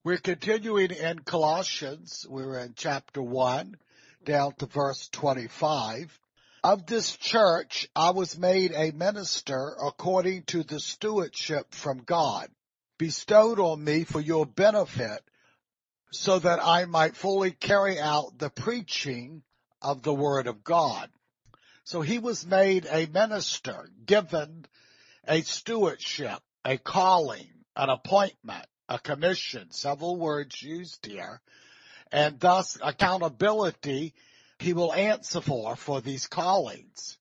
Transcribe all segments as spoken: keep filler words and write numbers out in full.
We're continuing in Colossians. We're in chapter one, down to verse twenty-five. Of this church I was made a minister according to the stewardship from God, bestowed on me for your benefit, so that I might fully carry out the preaching of the word of God. So he was made a minister, given a stewardship, a calling, an appointment, a commission, several words used here, and thus accountability he will answer for, for these callings.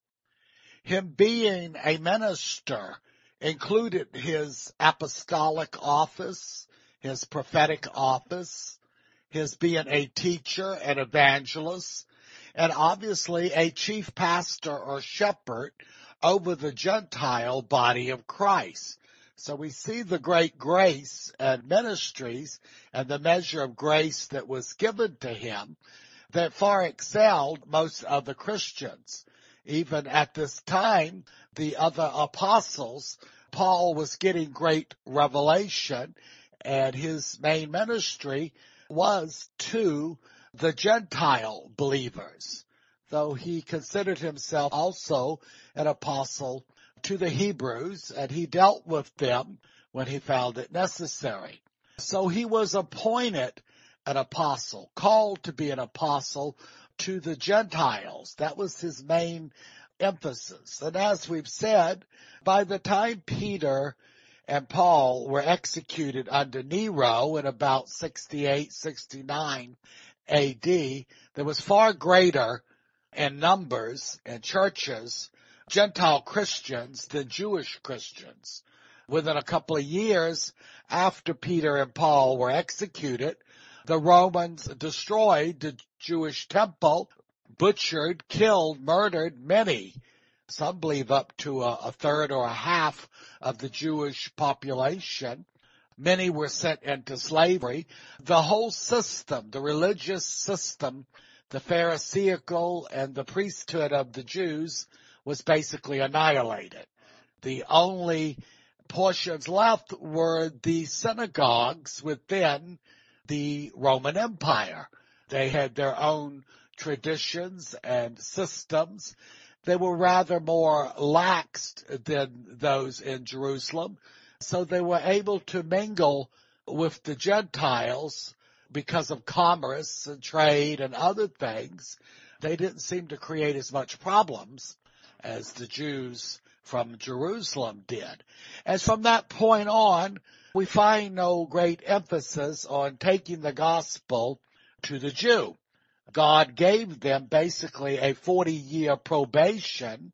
Him being a minister included his apostolic office, his prophetic office, his being a teacher, an evangelist, and obviously a chief pastor or shepherd over the Gentile body of Christ. So we see the great grace and ministries and the measure of grace that was given to him that far excelled most of the Christians. Even at this time, the other apostles, Paul was getting great revelation, and his main ministry was to the Gentile believers, though he considered himself also an apostle to the Hebrews, and he dealt with them when he found it necessary. So he was appointed an apostle, called to be an apostle to the Gentiles. That was his main emphasis. And as we've said, by the time Peter and Paul were executed under Nero in about sixty-eight, sixty-nine A D, there was far greater in numbers and churches Gentile Christians than Jewish Christians. Within a couple of years after Peter and Paul were executed, the Romans destroyed the Jewish temple, butchered, killed, murdered many. Some believe up to a, a third or a half of the Jewish population. Many were sent into slavery. The whole system, the religious system, the Pharisaical and the priesthood of the Jews was basically annihilated. The only portions left were the synagogues within the Roman Empire. They had their own traditions and systems. They were rather more laxed than those in Jerusalem, so they were able to mingle with the Gentiles because of commerce and trade and other things. They didn't seem to create as much problems as the Jews from Jerusalem did. As from that point on, we find no great emphasis on taking the gospel to the Jew. God gave them basically a forty-year probation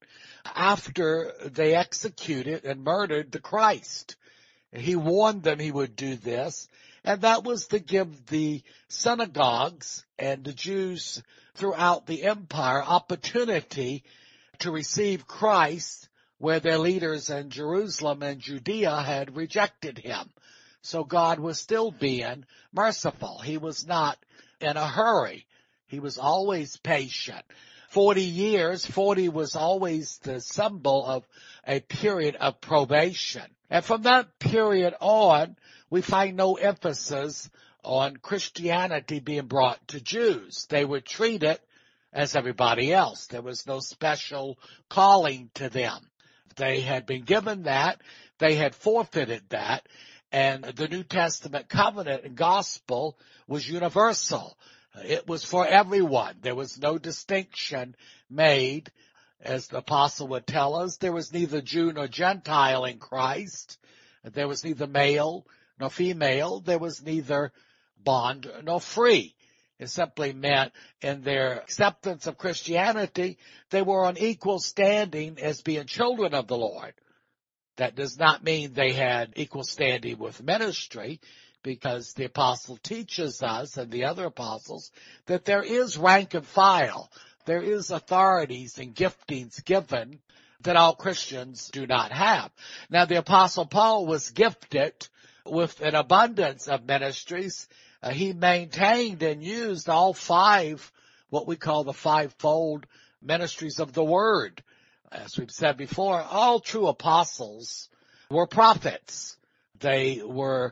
after they executed and murdered the Christ. He warned them he would do this, and that was to give the synagogues and the Jews throughout the empire opportunity to receive Christ where their leaders in Jerusalem and Judea had rejected him. So God was still being merciful. He was not in a hurry. He was always patient. Forty years, forty was always the symbol of a period of probation. And from that period on, we find no emphasis on Christianity being brought to Jews. They were treated as everybody else. There was no special calling to them. They had been given that. They had forfeited that. And the New Testament covenant and gospel was universal. It was for everyone. There was no distinction made. As the apostle would tell us, there was neither Jew nor Gentile in Christ. There was neither male nor female. There was neither bond nor free. It simply meant in their acceptance of Christianity, they were on equal standing as being children of the Lord. That does not mean they had equal standing with ministry, because the apostle teaches us and the other apostles that there is rank and file. There is authorities and giftings given that all Christians do not have. Now, the apostle Paul was gifted with an abundance of ministries. Uh, he maintained and used all five, what we call the fivefold ministries of the word. As we've said before, all true apostles were prophets. They were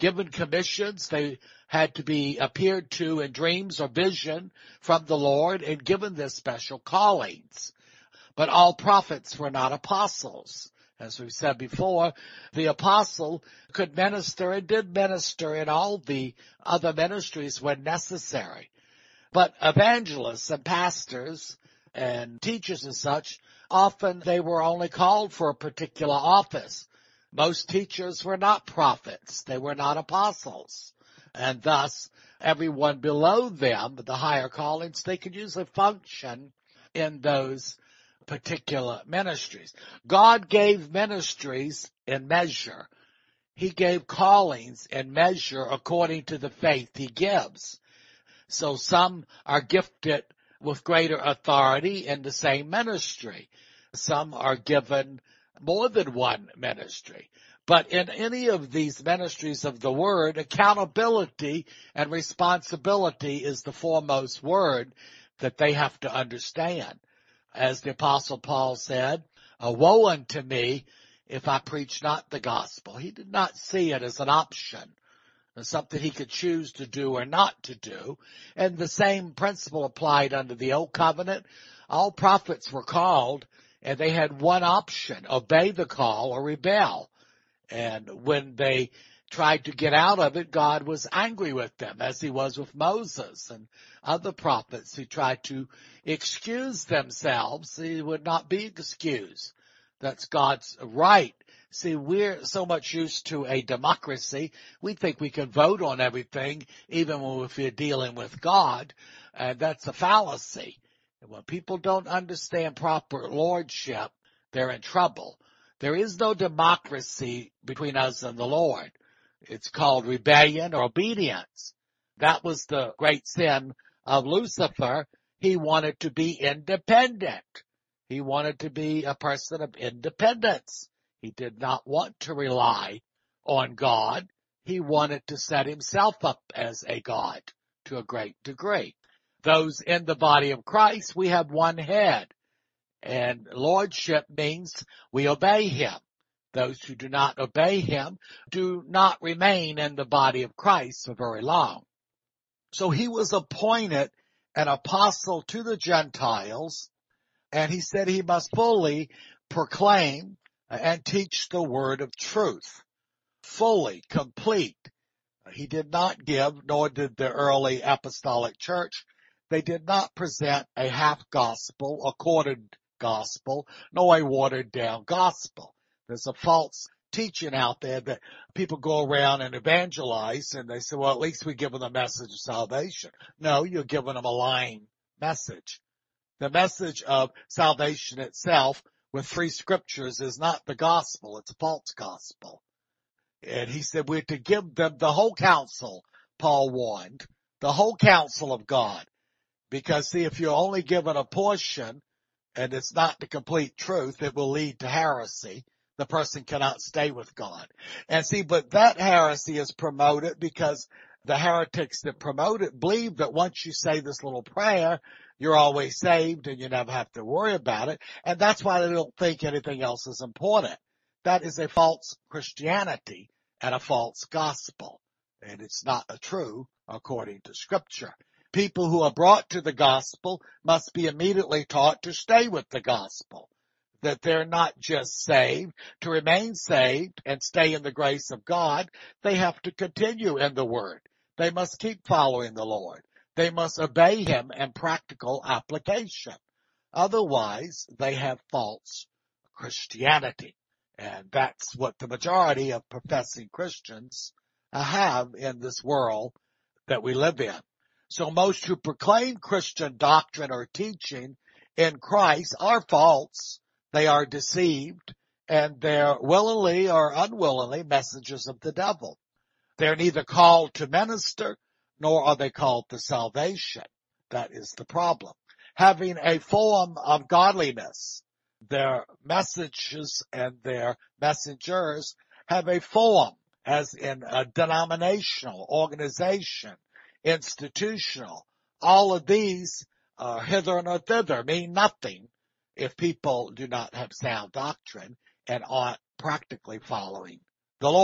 given commissions. They had to be appeared to in dreams or vision from the Lord and given their special callings. But all prophets were not apostles. As we've said before, the apostle could minister and did minister in all the other ministries when necessary. But evangelists and pastors and teachers and such, often they were only called for a particular office. Most teachers were not prophets. They were not apostles. And thus, everyone below them, the higher callings, they could usually function in those particular ministries. God gave ministries in measure. He gave callings in measure according to the faith he gives. So some are gifted with greater authority in the same ministry. Some are given more than one ministry. But in any of these ministries of the word, accountability and responsibility is the foremost word that they have to understand. As the Apostle Paul said, woe unto me if I preach not the gospel. He did not see it as an option, as something he could choose to do or not to do. And the same principle applied under the Old Covenant. All prophets were called, and they had one option: obey the call or rebel. And when they tried to get out of it, God was angry with them, as he was with Moses and other prophets who tried to excuse themselves. He would not be excused. That's God's right. See, we're so much used to a democracy, we think we can vote on everything, even if we're dealing with God, and that's a fallacy. And when people don't understand proper lordship, they're in trouble. There is no democracy between us and the Lord. It's called rebellion or obedience. That was the great sin of Lucifer. He wanted to be independent. He wanted to be a person of independence. He did not want to rely on God. He wanted to set himself up as a God to a great degree. Those in the body of Christ, we have one head. And lordship means we obey him. Those who do not obey him do not remain in the body of Christ for very long. So he was appointed an apostle to the Gentiles, and he said he must fully proclaim and teach the word of truth. Fully, complete. He did not give, nor did the early apostolic church. They did not present a half gospel, a quartered gospel, nor a watered down gospel. There's a false teaching out there that people go around and evangelize, and they say, well, at least we give them the message of salvation. No, you're giving them a lying message. The message of salvation itself with three scriptures is not the gospel. It's a false gospel. And he said we're to give them the whole counsel, Paul warned, the whole counsel of God. Because, see, if you're only given a portion and it's not the complete truth, it will lead to heresy. The person cannot stay with God. And see, but that heresy is promoted because the heretics that promote it believe that once you say this little prayer, you're always saved and you never have to worry about it. And that's why they don't think anything else is important. That is a false Christianity and a false gospel. And it's not a true according to Scripture. People who are brought to the gospel must be immediately taught to stay with the gospel. That they're not just saved. To remain saved and stay in the grace of God, they have to continue in the Word. They must keep following the Lord. They must obey Him in practical application. Otherwise, they have false Christianity. And that's what the majority of professing Christians have in this world that we live in. So most who proclaim Christian doctrine or teaching in Christ are false. They are deceived, and they're willingly or unwillingly messengers of the devil. They're neither called to minister, nor are they called to salvation. That is the problem. Having a form of godliness, their messages and their messengers have a form, as in a denominational, organization, institutional. All of these, uh, hither or thither, mean nothing if people do not have sound doctrine and aren't practically following the Lord.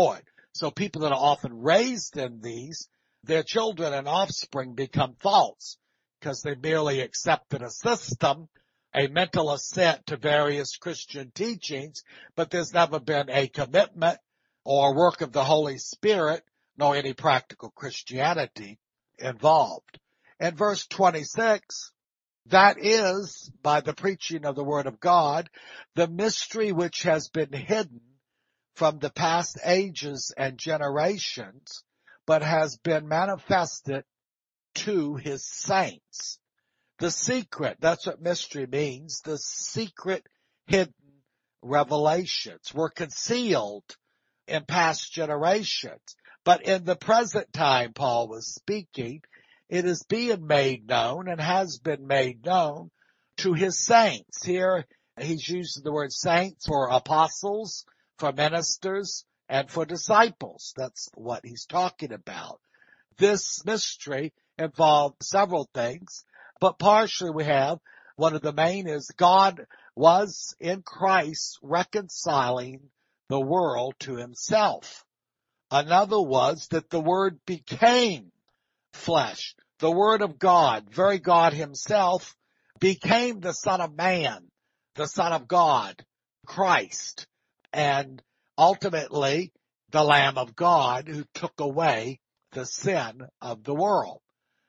So people that are often raised in these, their children and offspring become false because they merely accepted a system, a mental assent to various Christian teachings, but there's never been a commitment or work of the Holy Spirit, nor any practical Christianity involved. In verse twenty-six, that is, by the preaching of the Word of God, the mystery which has been hidden from the past ages and generations, but has been manifested to his saints. The secret, that's what mystery means, the secret hidden revelations were concealed in past generations. But in the present time, Paul was speaking, it is being made known and has been made known to his saints. Here, he's using the word saints for apostles, for ministers, and for disciples. That's what he's talking about. This mystery involved several things, but partially we have, one of the main is God was in Christ reconciling the world to himself. Another was that the Word became flesh. The Word of God, very God himself, became the Son of Man, the Son of God, Christ, and ultimately the Lamb of God who took away the sin of the world.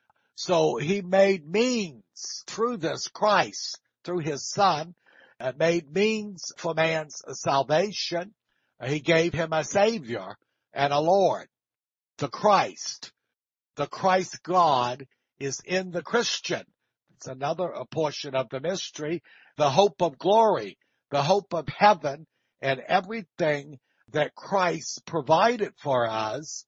So he made means through this Christ, through his Son, uh, made means for man's salvation. He gave him a Savior and a Lord, the Christ. The Christ God is in the Christian. It's another portion of the mystery, the hope of glory, the hope of heaven, and everything that Christ provided for us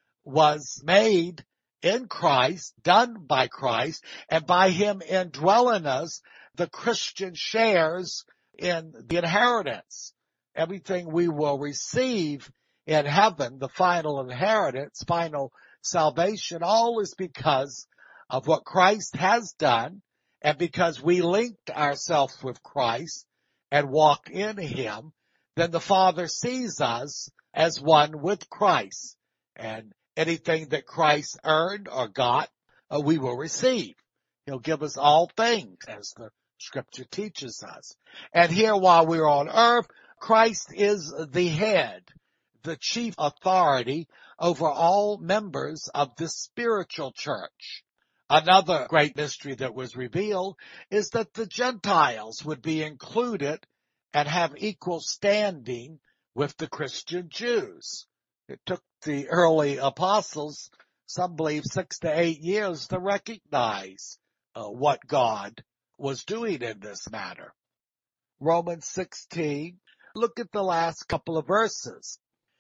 was made in Christ, done by Christ, and by him indwelling us, the Christian shares in the inheritance. Everything we will receive in heaven, the final inheritance, final salvation, all is because of what Christ has done, and because we linked ourselves with Christ and walk in him, then the Father sees us as one with Christ. And anything that Christ earned or got, uh, we will receive. He'll give us all things, as the scripture teaches us. And here, while we're on earth, Christ is the head, the chief authority over all members of the spiritual church. Another great mystery that was revealed is that the Gentiles would be included and have equal standing with the Christian Jews. It took the early apostles, some believe, six to eight years to recognize uh, what God was doing in this matter. Romans sixteen, look at the last couple of verses.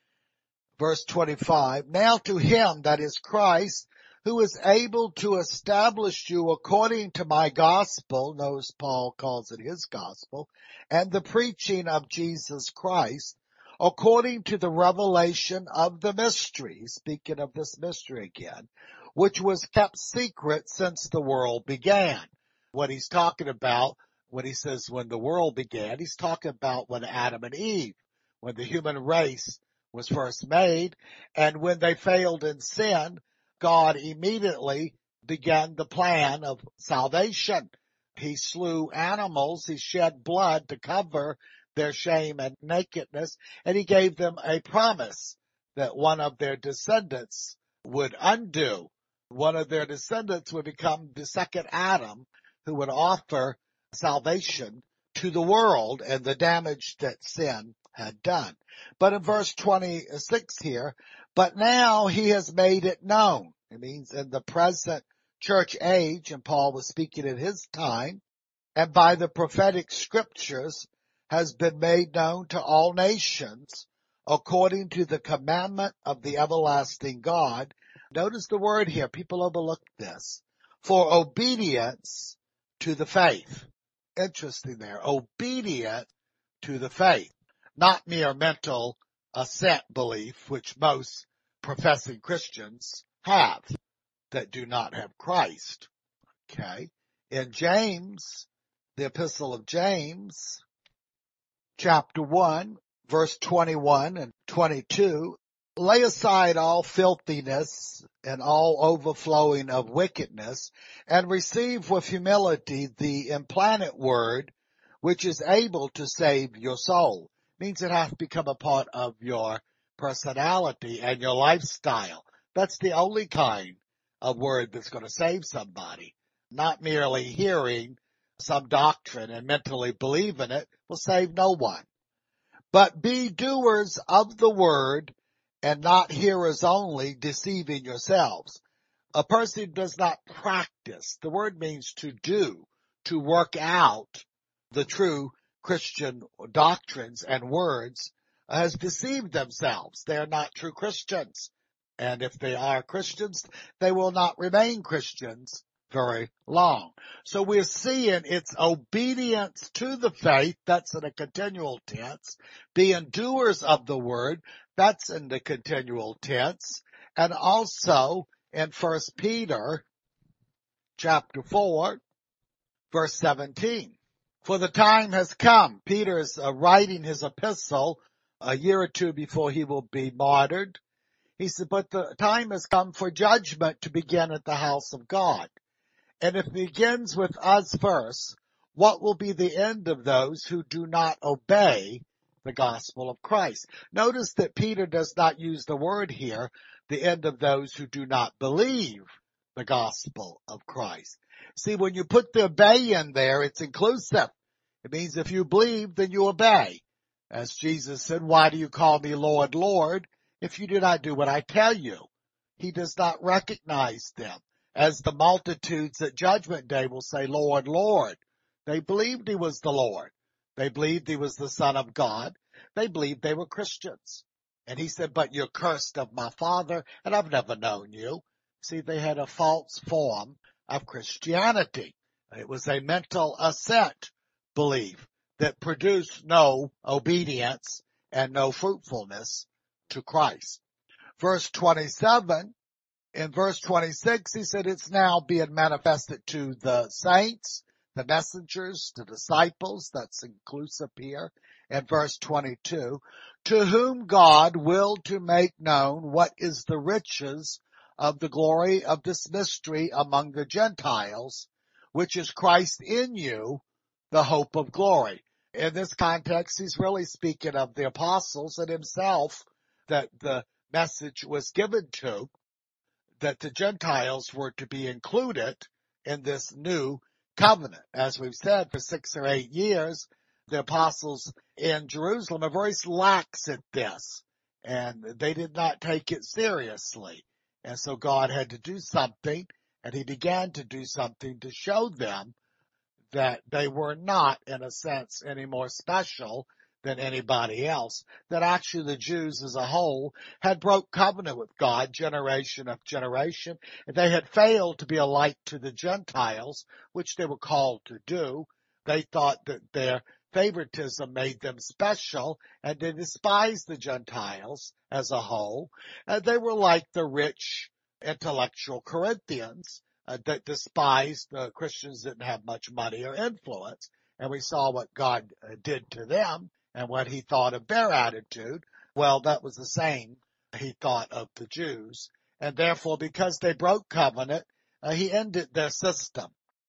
Verse twenty-five, now to him, that is Christ, who is able to establish you according to my gospel, notice Paul calls it his gospel, and the preaching of Jesus Christ, according to the revelation of the mystery, speaking of this mystery again, which was kept secret since the world began. What he's talking about when he says when the world began, he's talking about when Adam and Eve, when the human race was first made, and when they failed in sin, God immediately began the plan of salvation. He slew animals, he shed blood to cover their shame and nakedness, and he gave them a promise that one of their descendants would undo. One of their descendants would become the second Adam, who would offer salvation to the world and the damage that sin had done. But in verse twenty-six here, but now he has made it known. It means in the present church age, and Paul was speaking at his time, and by the prophetic scriptures has been made known to all nations according to the commandment of the everlasting God. Notice the word here. People overlook this. For obedience to the faith. Interesting there. Obedient to the faith. Not mere mental assent belief, which most professing Christians have that do not have Christ. Okay. In James, the epistle of James, chapter one, verse twenty-one and twenty-two, Lay aside all filthiness and all overflowing of wickedness, and receive with humility the implanted word, which is able to save your soul. Means it has to become a part of your personality and your lifestyle. That's the only kind of word that's going to save somebody. Not merely hearing some doctrine and mentally believing it will save no one. But be doers of the word and not hearers only, deceiving yourselves. A person does not practice. The word means to do, to work out the true Christian doctrines and words, has deceived themselves. They are not true Christians. And if they are Christians, they will not remain Christians very long. So we're seeing it's obedience to the faith, that's in a continual tense, being doers of the word, that's in the continual tense, and also in First Peter chapter four, verse seventeen. For the time has come. Peter is uh, writing his epistle a year or two before he will be martyred. He said, but the time has come for judgment to begin at the house of God. And if it begins with us first, what will be the end of those who do not obey the gospel of Christ? Notice that Peter does not use the word here, the end of those who do not believe the gospel of Christ. See, when you put the obey in there, it's inclusive. It means if you believe, then you obey. As Jesus said, why do you call me Lord, Lord, if you do not do what I tell you? He does not recognize them. As the multitudes at Judgment Day will say, Lord, Lord. They believed he was the Lord. They believed he was the Son of God. They believed they were Christians. And he said, but you're cursed of my Father, and I've never known you. See, they had a false form of Christianity. It was a mental assent belief that produced no obedience and no fruitfulness to Christ. Verse twenty-seven, in verse twenty-six, he said it's now being manifested to the saints, the messengers, the disciples, that's inclusive here. And verse twenty-two, to whom God willed to make known what is the riches of the glory of this mystery among the Gentiles, which is Christ in you, the hope of glory. In this context, he's really speaking of the apostles and himself, that the message was given to, that the Gentiles were to be included in this new covenant. As we've said, for six or eight years, the apostles in Jerusalem are very lax at this, and they did not take it seriously. And so God had to do something, and he began to do something to show them that they were not, in a sense, any more special than anybody else, that actually the Jews as a whole had broke covenant with God generation after generation, and they had failed to be a light to the Gentiles, which they were called to do. They thought that their favoritism made them special, and they despised the Gentiles as a whole. And they were like the rich intellectual Corinthians, Uh, that despised the uh, Christians didn't have much money or influence. And we saw what God uh, did to them and what he thought of their attitude. Well, that was the same he thought of the Jews. And therefore, because they broke covenant, uh, he ended their system.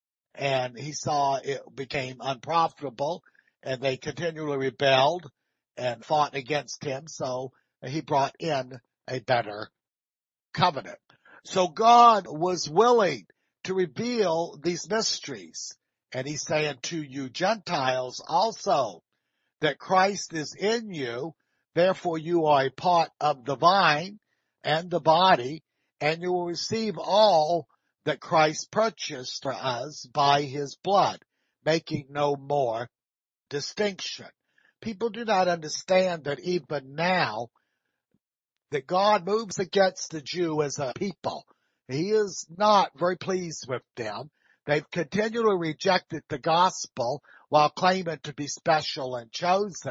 And he saw it became unprofitable, and they continually rebelled and fought against him. So he brought in a better covenant. So God was willing to reveal these mysteries. And he's saying to you Gentiles also that Christ is in you. Therefore you are a part of the vine and the body, and you will receive all that Christ purchased for us by his blood, making no more distinction. People do not understand that even now that God moves against the Jew as a people. He is not very pleased with them. They've continually rejected the gospel while claiming to be special and chosen.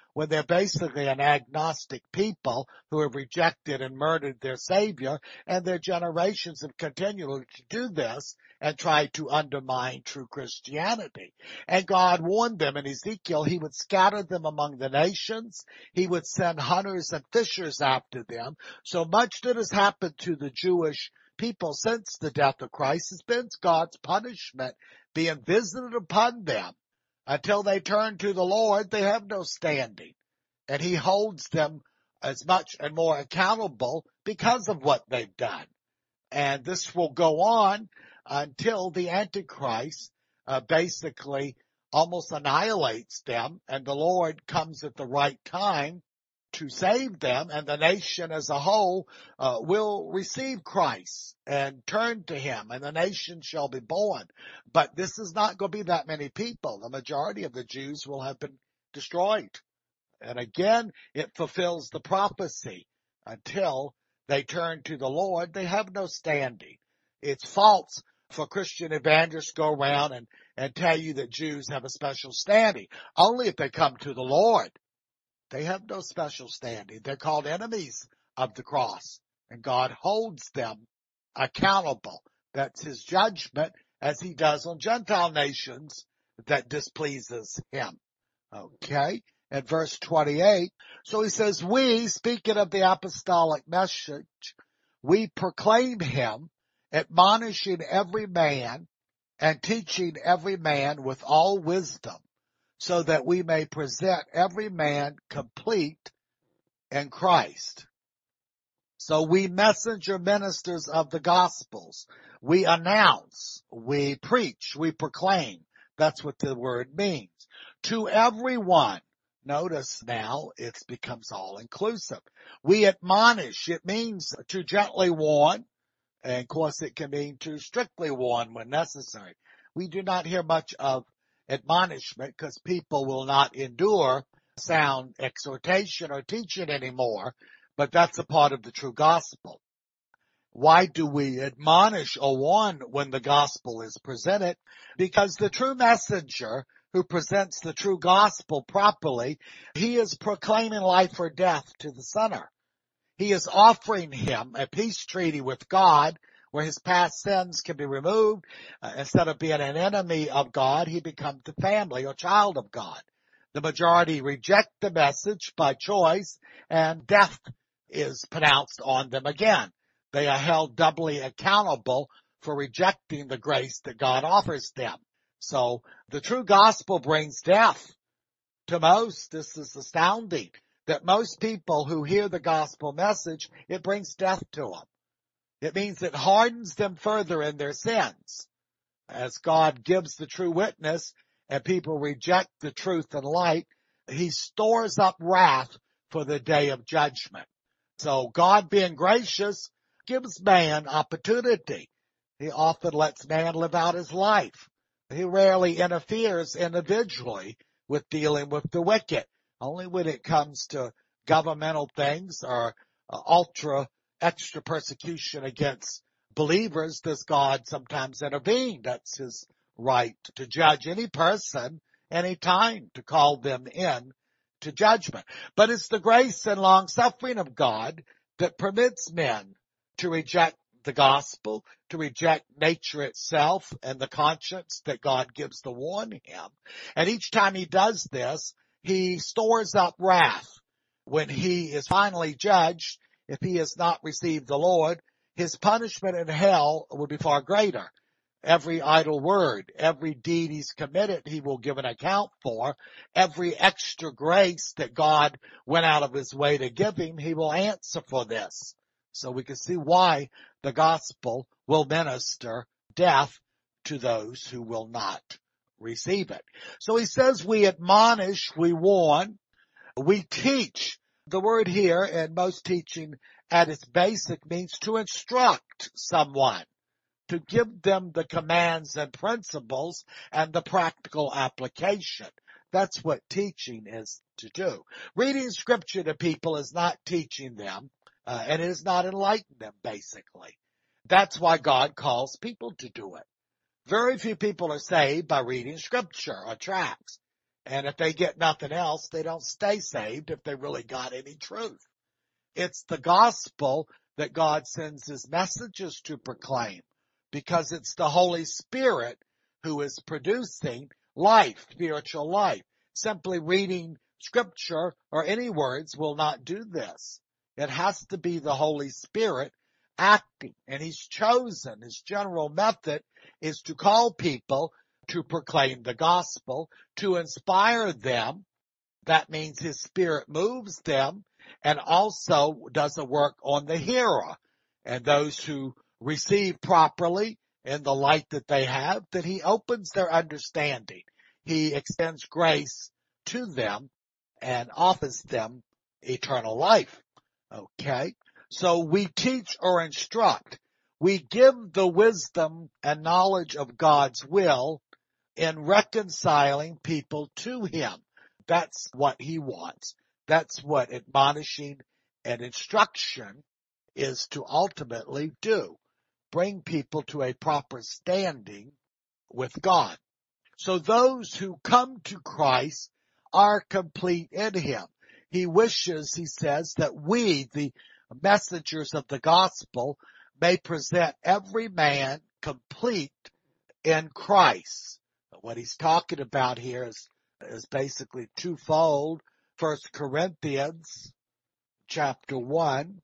when they're basically an agnostic people who have rejected and murdered their Savior, and their generations have continued to do this and try to undermine true Christianity. And God warned them in Ezekiel he would scatter them among the nations. He would send hunters and fishers after them. So much that has happened to the Jewish people since the death of Christ has been God's punishment being visited upon them. Until they turn to the Lord, they have no standing. And he holds them as much and more accountable because of what they've done. And this will go on until the Antichrist uh, basically almost annihilates them, and the Lord comes at the right time to save them, and the nation as a whole uh, will receive Christ and turn to him, and the nation shall be born. But this is not going to be that many people. The majority of the Jews will have been destroyed. And again, it fulfills the prophecy. Until they turn to the Lord, they have no standing. It's false for Christian evangelists to go around and, and tell you that Jews have a special standing. Only if they come to the Lord. They have no special standing. They're called enemies of the cross, and God holds them accountable. That's his judgment, as he does on Gentile nations that displeases him. Okay? At verse twenty-eight, so he says, we, speaking of the apostolic message, we proclaim him, admonishing every man and teaching every man with all wisdom, so that we may present every man complete in Christ. So we messenger ministers of the Gospels. We announce, we preach, we proclaim. That's what the word means. To everyone. Notice now it becomes all inclusive. We admonish. It means to gently warn. And of course it can mean to strictly warn when necessary. We do not hear much of admonishment because people will not endure sound exhortation or teaching anymore, but that's a part of the true gospel. Why do we admonish or warn when the gospel is presented? Because the true messenger who presents the true gospel properly, he is proclaiming life or death to the sinner. He is offering him a peace treaty with God where his past sins can be removed. Uh, instead of being an enemy of God, he becomes the family or child of God. The majority reject the message by choice, and death is pronounced on them again. They are held doubly accountable for rejecting the grace that God offers them. So the true gospel brings death to most. This is astounding that most people who hear the gospel message, it brings death to them. It means it hardens them further in their sins. As God gives the true witness and people reject the truth and light, he stores up wrath for the day of judgment. So God, being gracious, gives man opportunity. He often lets man live out his life. He rarely interferes individually with dealing with the wicked. Only when it comes to governmental things or uh, ultra extra persecution against believers does God sometimes intervene. That's his right to judge any person, any time, to call them in to judgment. But it's the grace and long suffering of God that permits men to reject the gospel, to reject nature itself and the conscience that God gives to warn him. And each time he does this, he stores up wrath. When he is finally judged, if he has not received the Lord, his punishment in hell will be far greater. Every idle word, every deed he's committed, he will give an account for. Every extra grace that God went out of his way to give him, he will answer for this. So we can see why the gospel will minister death to those who will not receive it. So he says we admonish, we warn, we teach. The word here in most teaching at its basic means to instruct someone, to give them the commands and principles and the practical application. That's what teaching is to do. Reading scripture to people is not teaching them, uh, and it is not enlightening them, basically. That's why God calls people to do it. Very few people are saved by reading scripture or tracts. And if they get nothing else, they don't stay saved if they really got any truth. It's the gospel that God sends his messages to proclaim, because it's the Holy Spirit who is producing life, spiritual life. Simply reading scripture or any words will not do this. It has to be the Holy Spirit acting, and he's chosen. His general method is to call people to proclaim the gospel, to inspire them. That means his spirit moves them, and also does a work on the hearer and those who receive properly in the light that they have, that he opens their understanding. He extends grace to them and offers them eternal life. Okay? So we teach or instruct. We give the wisdom and knowledge of God's will in reconciling people to him. That's what he wants. That's what admonishing and instruction is to ultimately do. Bring people to a proper standing with God. So those who come to Christ are complete in him. He wishes, he says, that we, the messengers of the gospel, may present every man complete in Christ. What he's talking about here is, is basically twofold. First Corinthians chapter one,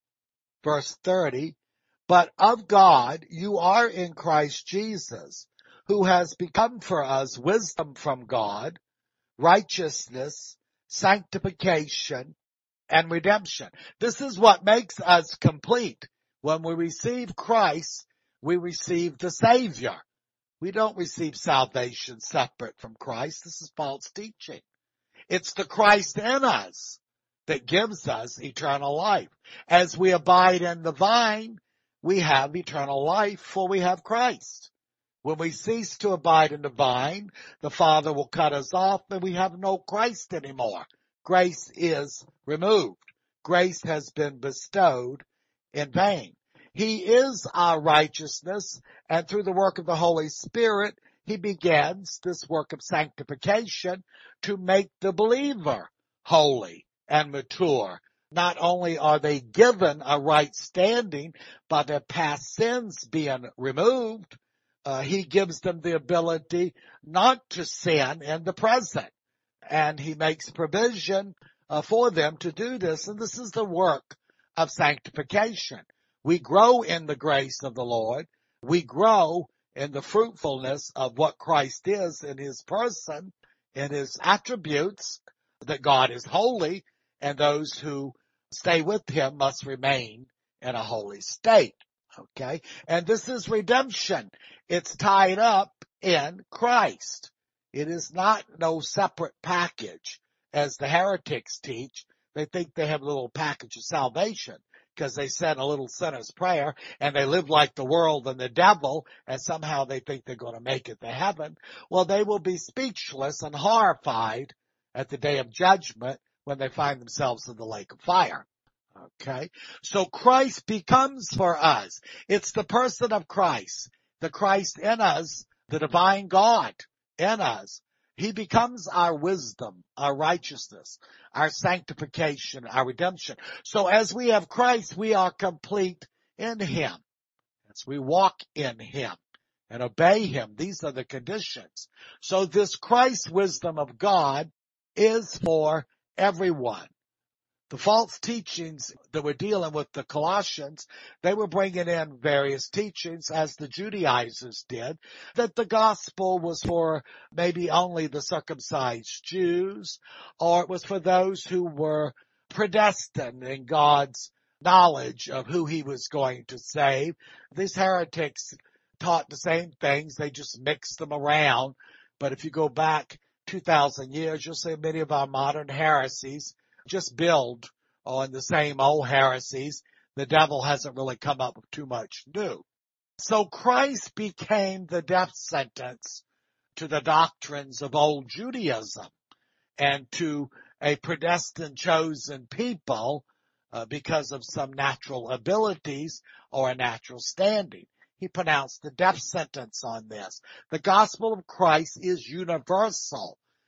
verse thirty. But of God you are in Christ Jesus, who has become for us wisdom from God, righteousness, sanctification, and redemption. This is what makes us complete. When we receive Christ, we receive the Savior. We don't receive salvation separate from Christ. This is false teaching. It's the Christ in us that gives us eternal life. As we abide in the vine, we have eternal life, for we have Christ. When we cease to abide in the vine, the Father will cut us off and we have no Christ anymore. Grace is removed. Grace has been bestowed in vain. He is our righteousness, and through the work of the Holy Spirit, he begins this work of sanctification to make the believer holy and mature. Not only are they given a right standing by their past sins being removed, uh, he gives them the ability not to sin in the present. And he makes provision uh, for them to do this. And this is the work of sanctification. We grow in the grace of the Lord. We grow in the fruitfulness of what Christ is in his person, in his attributes, that God is holy, and those who stay with him must remain in a holy state. Okay? And this is redemption. It's tied up in Christ. It is not no separate package, as the heretics teach. They think they have a little package of salvation because they said a little sinner's prayer and they live like the world and the devil, and somehow they think they're going to make it to heaven. Well, they will be speechless and horrified at the day of judgment when they find themselves in the lake of fire. Okay? So Christ becomes for us. It's the person of Christ, the Christ in us, the divine God in us. He becomes our wisdom, our righteousness, our sanctification, our redemption. So as we have Christ, we are complete in him. As we walk in him and obey him, these are the conditions. So this Christ wisdom of God is for everyone. The false teachings that were dealing with the Colossians, they were bringing in various teachings, as the Judaizers did, that the gospel was for maybe only the circumcised Jews, or it was for those who were predestined in God's knowledge of who he was going to save. These heretics taught the same things, they just mixed them around. But if you go back two thousand years, you'll see many of our modern heresies just build on the same old heresies. The devil hasn't really come up with too much new. So Christ became the death sentence to the doctrines of old Judaism and to a predestined chosen people uh, because of some natural abilities or a natural standing. He pronounced the death sentence on this. The gospel of Christ is universal.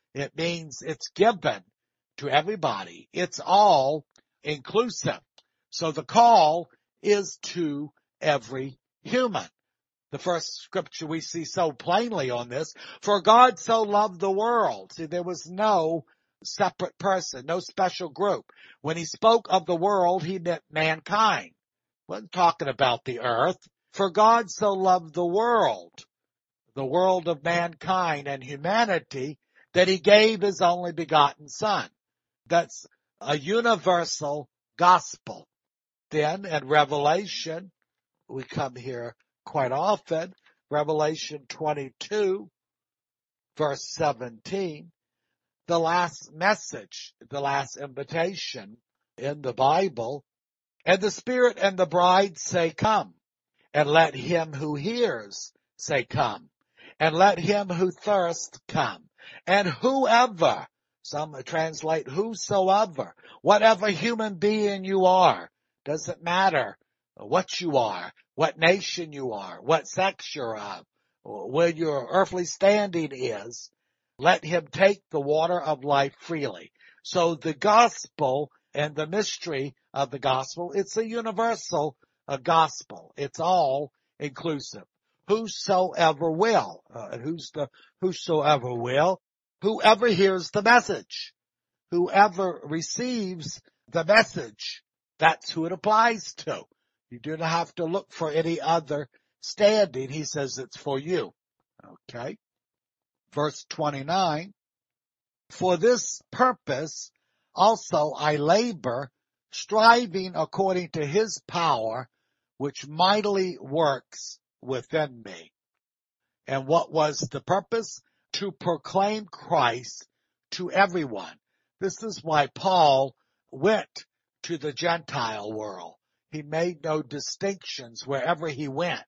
It means it's given to everybody. It's all inclusive. So the call is to every human. The first scripture we see so plainly on this, for God so loved the world. See, there was no separate person, no special group. When he spoke of the world, he meant mankind. He wasn't talking about the earth. For God so loved the world, the world of mankind and humanity, that he gave his only begotten Son. That's a universal gospel. Then in Revelation, we come here quite often, Revelation twenty-two, verse seventeen, the last message, the last invitation in the Bible, and the Spirit and the bride say, come, and let him who hears say, come, and let him who thirsts come, and whoever, some translate whosoever, whatever human being you are, doesn't matter what you are, what nation you are, what sex you're of, where your earthly standing is, let him take the water of life freely. So the gospel and the mystery of the gospel, it's a universal a gospel. It's all inclusive. Whosoever will, uh, and who's the whosoever will? Whoever hears the message, whoever receives the message, that's who it applies to. You do not have to look for any other standing. He says it's for you. Okay. Verse twenty-nine, for this purpose also I labor, striving according to his power, which mightily works within me. And what was the purpose? To proclaim Christ to everyone. This is why Paul went to the Gentile world. He made no distinctions wherever he went.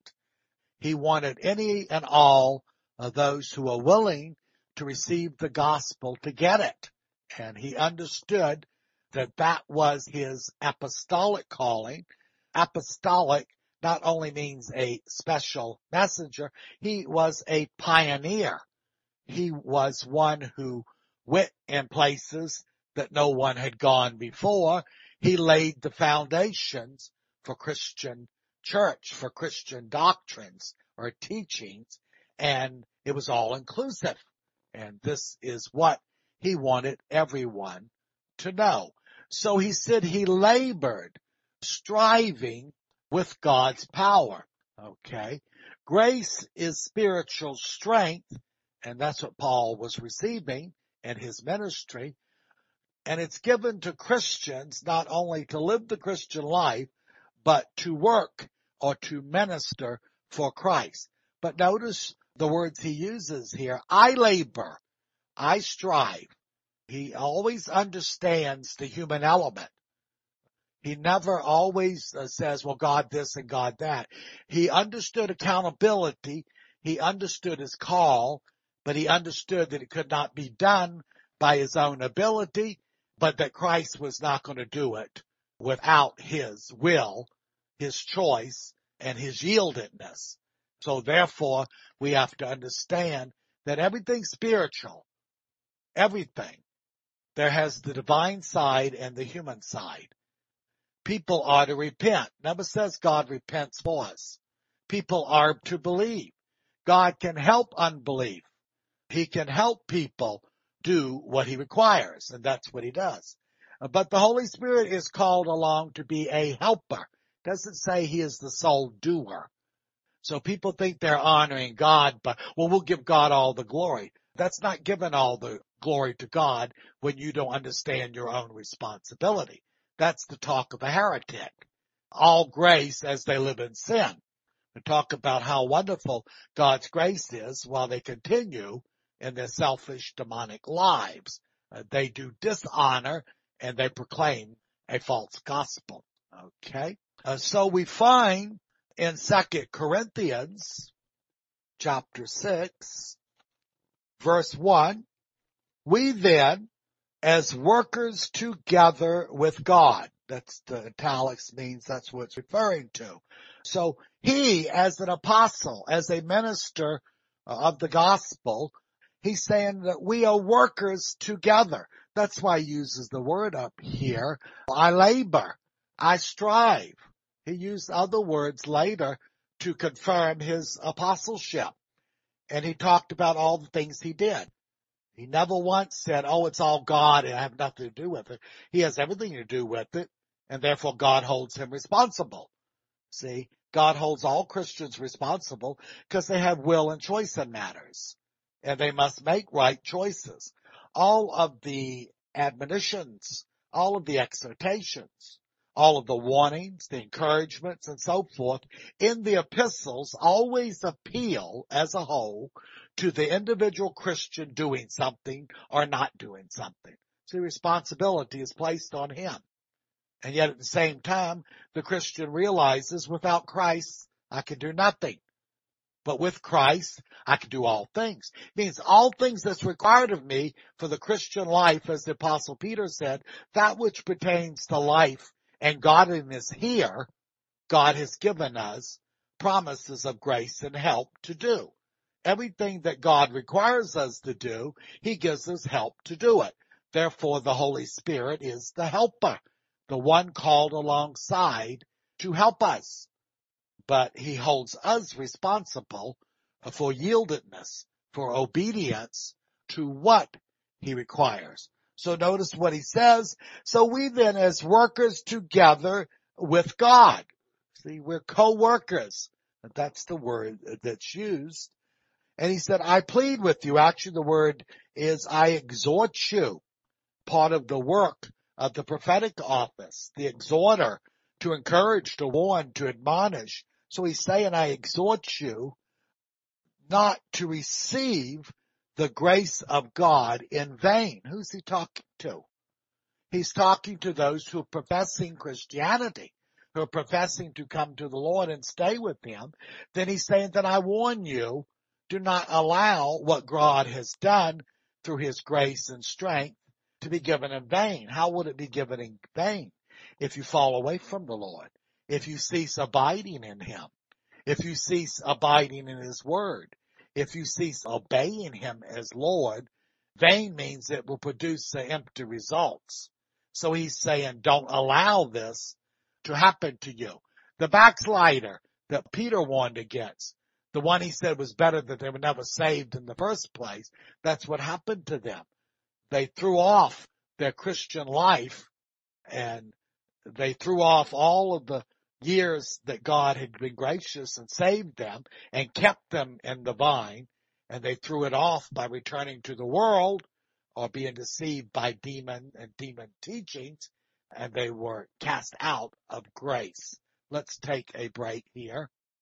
He wanted any and all of those who are willing to receive the gospel to get it. And he understood that that was his apostolic calling. Apostolic not only means a special messenger, he was a pioneer. He was one who went in places that no one had gone before. He laid the foundations for Christian church, for Christian doctrines or teachings, and it was all inclusive. And this is what he wanted everyone to know. So he said he labored, striving with God's power. Okay. Grace is spiritual strength, and that's what Paul was receiving in his ministry. And it's given to Christians not only to live the Christian life, but to work or to minister for Christ. But notice the words he uses here. I labor. I strive. He always understands the human element. He never always uh, says, well, God this and God that. He understood accountability. He understood his call, but he understood that it could not be done by his own ability, but that Christ was not going to do it without his will, his choice, and his yieldedness. So therefore, we have to understand that everything spiritual, everything, there has the divine side and the human side. People are to repent. Never says God repents for us. People are to believe. God can help unbelief. He can help people do what he requires, and that's what he does. But the Holy Spirit is called along to be a helper. It doesn't say he is the sole doer. So people think they're honoring God, but, well, we'll give God all the glory. That's not giving all the glory to God when you don't understand your own responsibility. That's the talk of a heretic. All grace as they live in sin. We talk about how wonderful God's grace is while they continue in their selfish, demonic lives. Uh, they do dishonor and they proclaim a false gospel. Okay? Uh, so we find in Second Corinthians chapter six, verse one, we then, as workers together with God. That's the italics means that's what it's referring to. So he, as an apostle, as a minister of the gospel, He's saying that we are workers together. That's why he uses the word up here. I labor. I strive. He used other words later to confirm his apostleship. And he talked about all the things he did. He never once said, oh, it's all God and I have nothing to do with it. He has everything to do with it, and therefore God holds him responsible. See, God holds all Christians responsible because they have will and choice in matters, and they must make right choices. All of the admonitions, all of the exhortations, all of the warnings, the encouragements, and so forth in the epistles always appeal as a whole to the individual Christian doing something or not doing something. So responsibility is placed on him. And yet at the same time, the Christian realizes without Christ, I can do nothing. But with Christ, I can do all things. It means all things that's required of me for the Christian life, as the Apostle Peter said, that which pertains to life and godliness here, God has given us promises of grace and help to do. Everything that God requires us to do, he gives us help to do it. Therefore, the Holy Spirit is the helper, the one called alongside to help us. But he holds us responsible for yieldedness, for obedience to what he requires. So notice what he says. So we then as workers together with God. See, we're co-workers. That's the word that's used. And he said, I plead with you. Actually, the word is I exhort you. Part of the work of the prophetic office, the exhorter, to encourage, to warn, to admonish. So he's saying, I exhort you not to receive the grace of God in vain. Who's he talking to? He's talking to those who are professing Christianity, who are professing to come to the Lord and stay with him. Then he's saying that I warn you, do not allow what God has done through his grace and strength to be given in vain. How would it be given in vain? If you fall away from the Lord, if you cease abiding in him, if you cease abiding in his word, if you cease obeying him as Lord, vain means it will produce empty results. So he's saying, don't allow this to happen to you. The backslider that Peter warned against, the one he said was better that they were never saved in the first place, that's what happened to them. They threw off their Christian life, and they threw off all of the years that God had been gracious and saved them and kept them in the vine, and they threw it off by returning to the world or being deceived by demon and demon teachings, and they were cast out of grace. Let's take a break here.